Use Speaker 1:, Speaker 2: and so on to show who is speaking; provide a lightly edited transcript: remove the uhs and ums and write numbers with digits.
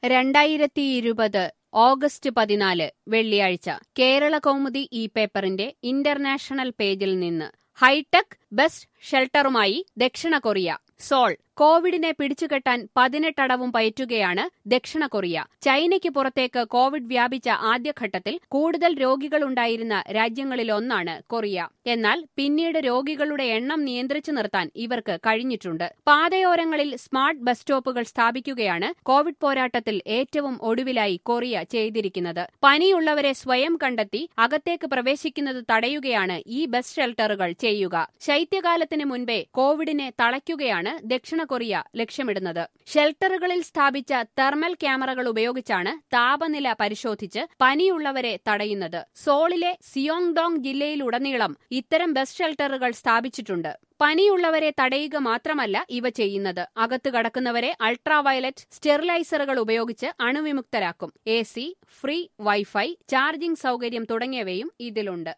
Speaker 1: 2020 August 14 വെള്ളിയാഴ്ച കേരള കൗമുദി ഈ പേപ്പറിന്റെ ഇന്റർനാഷണൽ പേജിൽ നിന്ന് ഹൈടെക് ബസ് ഷെൽട്ടറുമായി ദക്ഷിണ കൊറിയ. സോൾ. കോവിഡിനെ പിടിച്ചുകെട്ടാൻ 18 അടവും പയറ്റുകയാണ് ദക്ഷിണ കൊറിയ. ചൈനയ്ക്ക് പുറത്തേക്ക് കോവിഡ് വ്യാപിച്ച ആദ്യഘട്ടത്തിൽ കൂടുതൽ രോഗികളുണ്ടായിരുന്ന രാജ്യങ്ങളിലൊന്നാണ് കൊറിയ. എന്നാൽ പിന്നീട് രോഗികളുടെ എണ്ണം നിയന്ത്രിച്ചു നിർത്താൻ ഇവർക്ക് കഴിഞ്ഞിട്ടുണ്ട്. പാതയോരങ്ങളിൽ സ്മാർട്ട് ബസ് സ്റ്റോപ്പുകൾ സ്ഥാപിക്കുകയാണ് കോവിഡ് പോരാട്ടത്തിൽ ഏറ്റവും ഒടുവിലായി കൊറിയ ചെയ്തിരിക്കുന്നത്. പനിയുള്ളവരെ സ്വയം കണ്ടെത്തി അകത്തേക്ക് പ്രവേശിക്കുന്നത് തടയുകയാണ് ഈ ബസ് ഷെൽട്ടറുകൾ ചെയ്യുക. ശൈത്യകാലത്തിന് മുൻപേ കോവിഡിനെ തളയ്ക്കുകയാണ് ദക്ഷിണ കൊറിയ ലക്ഷ്യമിടുന്നത്. ഷെൽട്ടറുകളിൽ സ്ഥാപിച്ച തെർമൽ ക്യാമറകൾ ഉപയോഗിച്ചാണ് താപനില പരിശോധിച്ച് പനിയുള്ളവരെ തടയുന്നത്. സോളിലെ സിയോങ്ഡോങ് ജില്ലയിലുടനീളം ഇത്തരം ബസ് ഷെൽട്ടറുകൾ സ്ഥാപിച്ചിട്ടുണ്ട്. പനിയുള്ളവരെ തടയുക മാത്രമല്ല ഇവ ചെയ്യുന്നത്. അകത്ത് കടക്കുന്നവരെ അൾട്രാവയലറ്റ് സ്റ്റെറിലൈസറുകൾ ഉപയോഗിച്ച് അണുവിമുക്തരാക്കും. AC, ഫ്രീ വൈഫൈ, ചാർജിംഗ് സൗകര്യം തുടങ്ങിയവയും ഇതിലുണ്ട്.